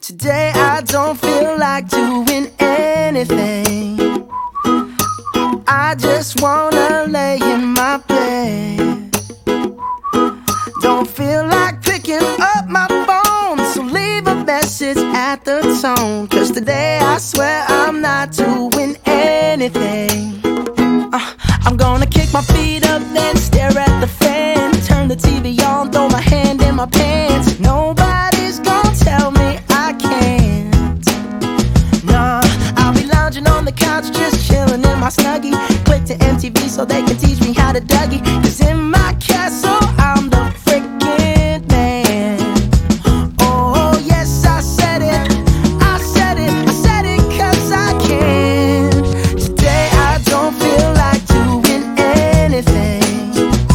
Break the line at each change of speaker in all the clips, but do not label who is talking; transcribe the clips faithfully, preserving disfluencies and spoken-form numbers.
Today I don't feel like doing anything. I just wanna lay in my bed. Don't feel like picking up my phone, so leave a message at the tone. Cause today I swear I'm not doing anything. uh, I'm gonna kick my feet up, then stare at the fan. Turn the T V on, throw my hand in my pants. Nobody's gonna tell me I can't. Nah, I'll be lounging on the couch, just chilling in my Snuggie. Click to M T V so they can teach me how to Dougie. Cause in my castle I'm the freaking man. Oh yes, I said it, I said it, I said it cause I can. Today I don't feel like doing anything.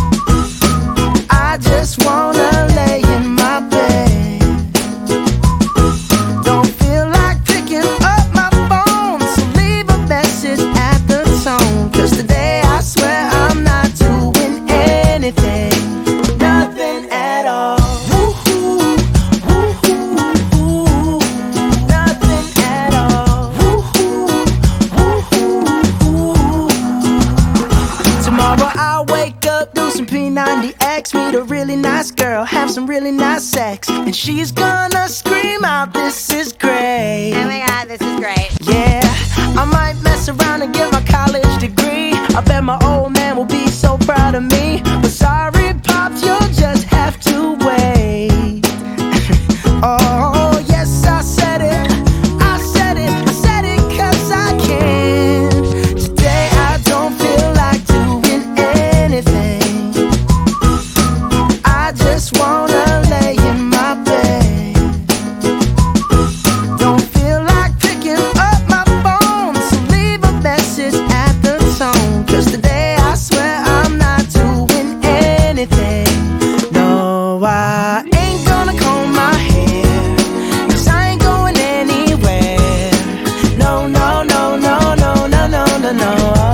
I just wanna lay in my bed. Don't feel like picking up my phone, so leave a message at the tone. Cause today I swear I'm not doing anything. Nothing at all. Woo-hoo, woo-hoo, nothing at all. Woo-hoo, woo-hoo. Tomorrow I'll wake up, do some P ninety X, meet a really nice girl, have some really nice sex, and she's gonna scream out, "This is great."
Oh my god, this is great.
Yeah, I might mess around and get my college degree. I bet my old man will be so proud of me. But sorry, Pops, you'll just have to wait. Oh, yes, I said it, I said it, I said it cause I can. Today I don't feel like doing anything. I just wanna lay in my bed. Don't feel like picking up my phone, so leave a message at the tone. Cause today I swear I'm not doing anything. No, I ain't gonna comb my hair, cause I ain't going anywhere. No, no, no, no, no, no, no, no, no.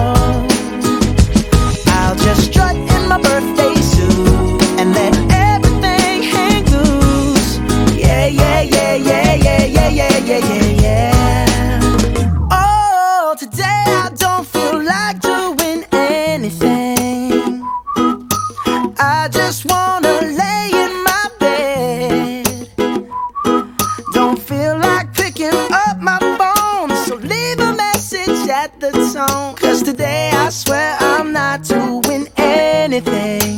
I'll just strut in my birthday suit and let everything hang loose. Yeah, yeah, yeah, yeah, yeah, yeah, yeah, yeah, yeah, yeah. Oh, today I don't feel like doing anything. I just wanna lay in my bed. Don't feel like picking up my phone, so leave a message at the tone. Cause today I swear I'm not doing anything.